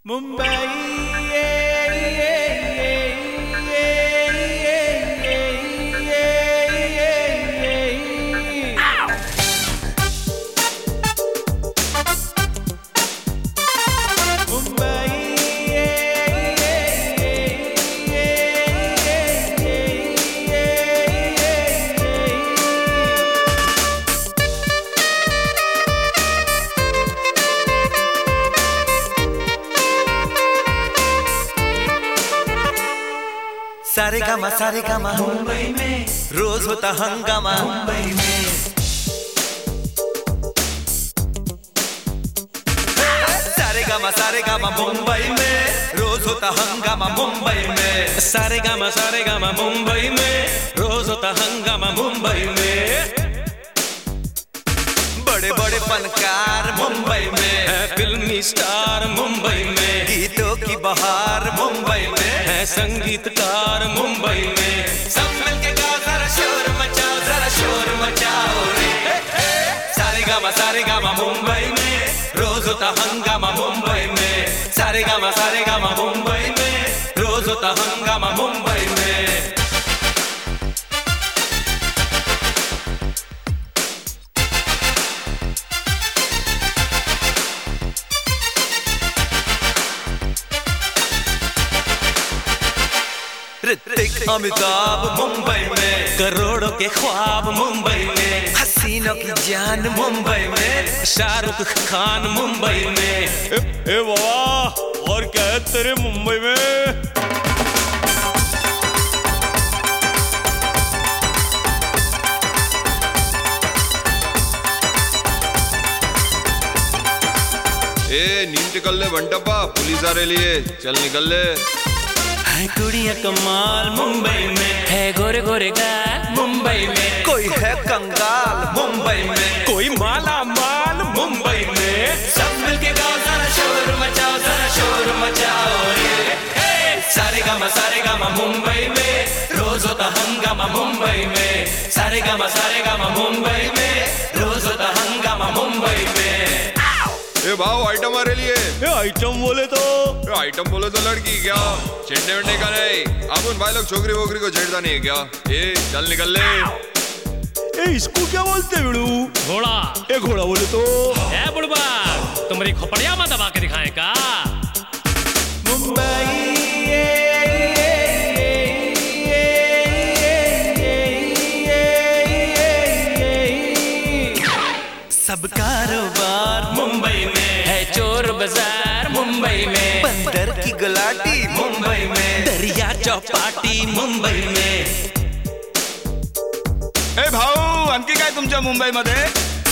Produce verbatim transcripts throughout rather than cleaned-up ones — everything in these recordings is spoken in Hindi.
मुंबई सारे गामा सारे गामा मुंबई में रोज होता हंगामा मुंबई में सारे गामा सारे गामा मुंबई में रोज होता हंगामा मुंबई में सारे गामा सारे गामा मुंबई में रोज होता हंगामा मुंबई में बड़े बड़े फनकार मुंबई में है फिल्मी स्टार मुंबई में गीतों की बहार मुंबई में है संगीतकार मुंबई में सब मिलके गाओ जरा शोर मचाओ जरा शोर मचाओ रे सारे गामा सारे गामा मुंबई में रोज होता हंगामा मुंबई में सारे गामा सारे गामा मुंबई में रोज होता हंगामा मुंबई में ऋतिक अमिताभ मुंबई में करोड़ों के ख्वाब मुंबई में हसीनों की जान मुंबई में शाहरुख खान मुंबई में ए, ए बाबा और क्या है तेरे मुंबई में? ए नींद निकल ले बंटप्पा, पुलिस आ रही है, चल निकल ले। है कुड़िया कमाल मुंबई में है गोरे गोरे गाल मुंबई में कोई है कंगाल मुंबई में कोई माला माल मुंबई में सब मिलके गाओ जरा शोर मचाओ जरा शोर मचाओ रे सारे गामा सारे गामा मुंबई में रोज होता हंगामा मुंबई में सारे गामा सारे गामा मुंबई में रोज होता हंगामा मुंबई में ए भाव आइटम आ रही है। ए आइटम बोले तो ए आइटम बोले तो लड़की क्या छेड़ने वेड़ने का नहीं, अब उन भाई लोग छोकरी वोकरी को छेड़ता नहीं है क्या? ए चल निकल ले। ए इसको क्या बोलते हैं बिड़ू? घोड़ा। ए घोड़ा बोले तो ए बुढ़बा तुम्हारी खोपड़िया में दबा के दिखाए का? मुंबई सब कारोबार मुंबई में है चोर बाजार मुंबई में बंदर की गुलाटी मुंबई में दरिया चौपाटी मुंबई में ए भाऊ आणखी काय तुमच्या मुंबई मध्ये?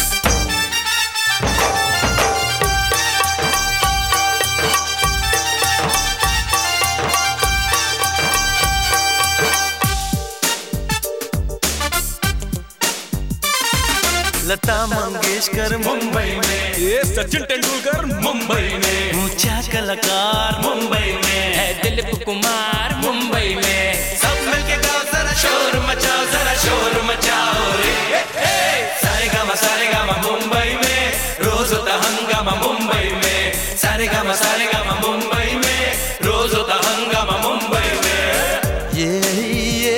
लता मंगेशकर मुंबई में ये सचिन तेंदुलकर मुंबई में ऊंचा कलाकार मुंबई में है दिलीप कुमार मुंबई में सब मिलके गाओ जरा शोर मचाओ जरा शोर मचाओ रे सारे गामा सारे गामा मुंबई में रोज होता हंगामा मुंबई में सारे गामा सारे गामा मुंबई में रोज होता हंगामा मुंबई में ये ये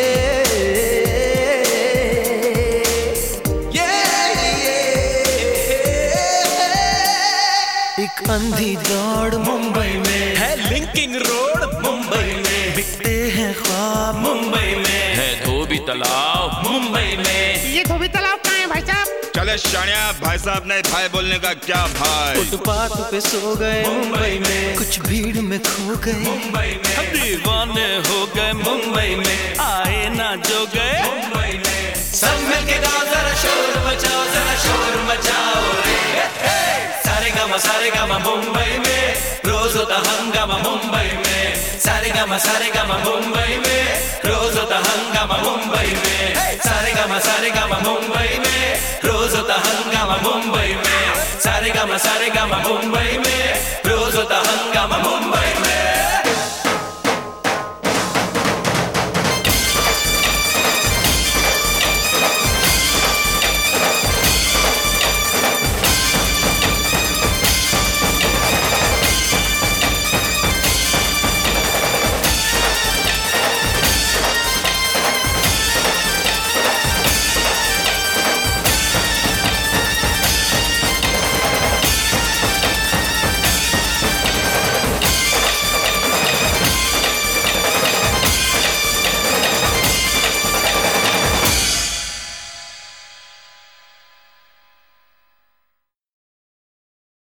एक अंधी दौड़ मुंबई में है लिंकिंग रोड मुंबई में बिकते हैं ख्वाब मुंबई में है धोबी तालाब मुंबई में ये धोबी तालाब कहाँ है भाई साहब? चले शानिया, भाई साहब ने भाई बोलने का क्या भाई? फुटपाथ पे सो गए मुंबई में कुछ भीड़ में खो गए मुंबई में हम दीवाने हो गए मुंबई में आए ना जो गए मुंबई में सब मिलके गाओ जरा शोर मचाओ जरा शोर मचाओ रे सारे गामा सारे गामा मुंबई में रोज होता हंगामा मुंबई में सारे गामा सारे गामा मुंबई में रोज होता हंगामा मुंबई में सारे गामा सारे गामा मुंबई में रोज होता हंगामा मुंबई में सारे गामा सारे गामा मुंबई में